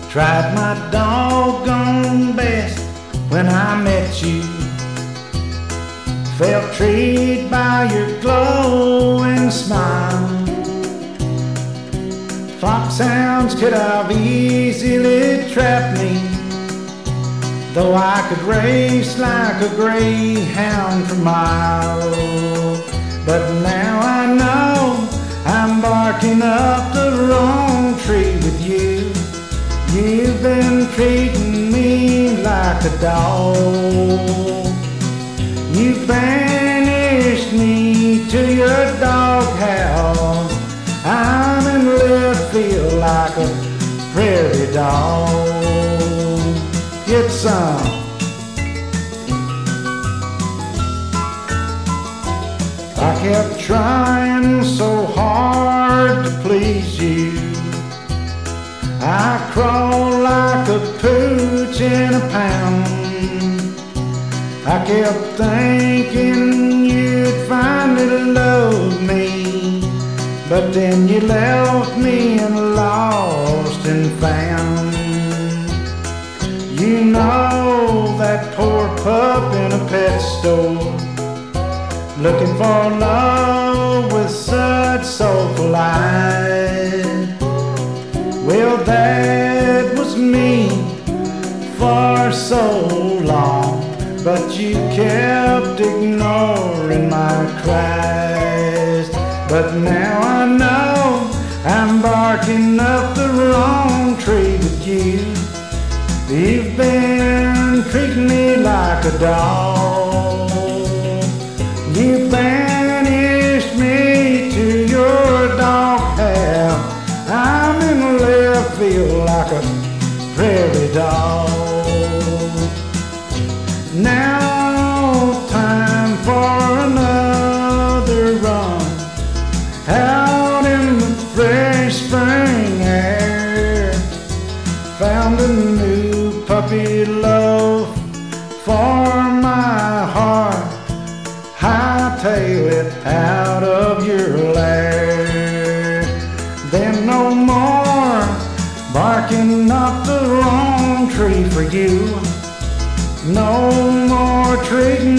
Tried my doggone best when I met you. Felt treated by your glowing smile. Foxhounds could have easily trapped me, though I could race like a greyhound for miles. But now I know I'm barking up the wrong tree with you. You've been treating me like a dog. You banished me to your doghouse. I'm in left field like a prairie dog. Get some. I kept trying so hard to please you. I crawled like a pooch in a pound. I kept thinking you'd finally love me, but then you left me and lost and found. You know that poor pup in a pet store, looking for love with such soulful eyes. Well, that was me for so long, but you kept ignoring my cries. But now I know I'm barking up the wrong tree with you. You've been treating me like a dog. You banished me to your doghouse. I'm in left field like a prairie dog. Now time for another run out in the fresh spring air. Found a new puppy love for my heart. Hightail it out of your lair. Then no more barking up the wrong tree for you. No more treating